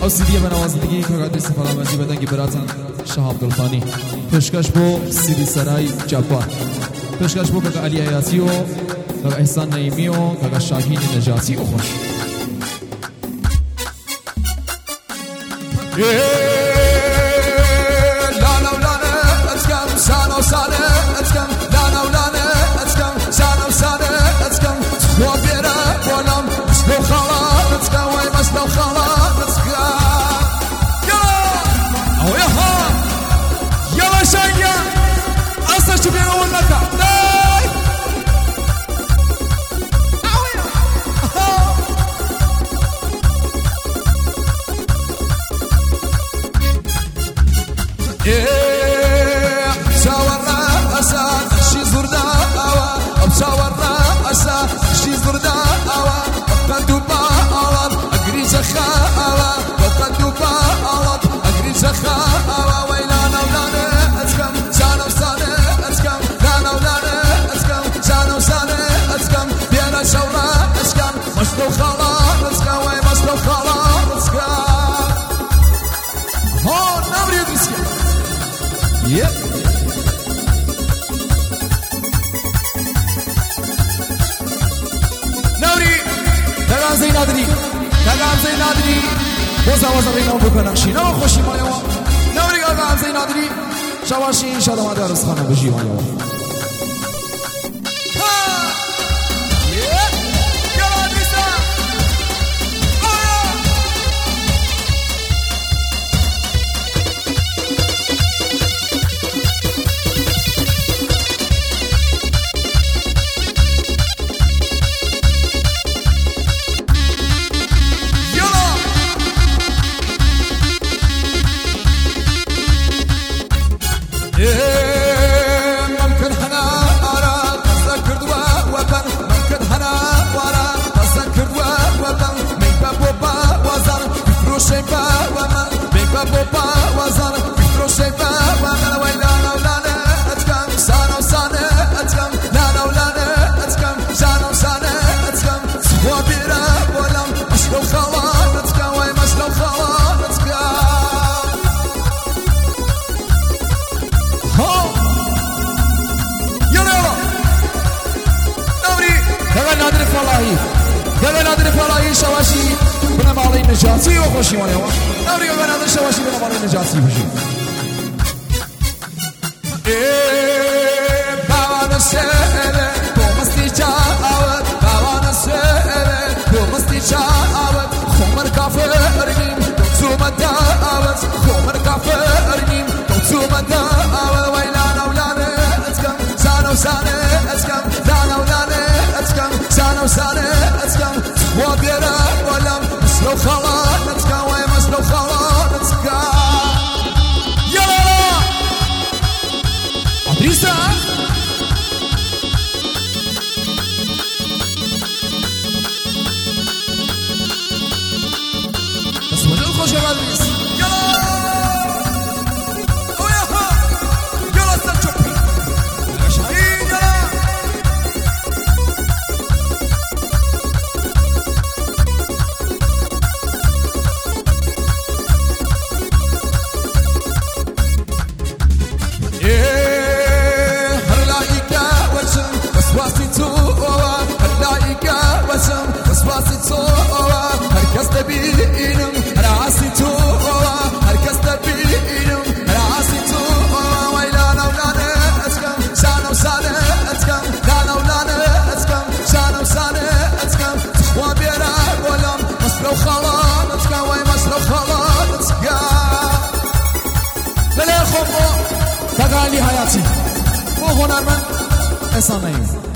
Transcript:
سیدی به نوازندگی کاغذ سفرامتی بدن که براتن شاه عبدالخانی پیشکش بو سیدی سرای جبار پیشکش بو کاغ علی عیاسی و کاغ احسان نعیمی و کاغ شاهین نجاتی و خوش زینادری بازا بینام بکنم شینا خوشی مایوا نوری آقا زینادری شواشی ان شاء الله مادر از خانه بجی مایوا شواشی بنا مالي نجاتي وخوشي وانا نوري بنا هذا شواشي بنا مالي نجاتي وخوشي باوانا سيرة بومستي جاوت باوانا سيرة بومستي جاوت خمر كافرين دوتسوما داوت خمر كافرين دوتسوما داوت ويلانا ولانا اتكم سانا وسانا اتكم لانا ولانا اتكم سانا وسانا اتكم وبيرا ولم مسلو خلانتك وي مسلو خلانتك يلا عبريسة بس وجه الخوش يا عبريس يلا وياها يلا سلشوبي يا شاهين يلا للي خمو تقالي حياتي مو هنرمن احسان نعيمي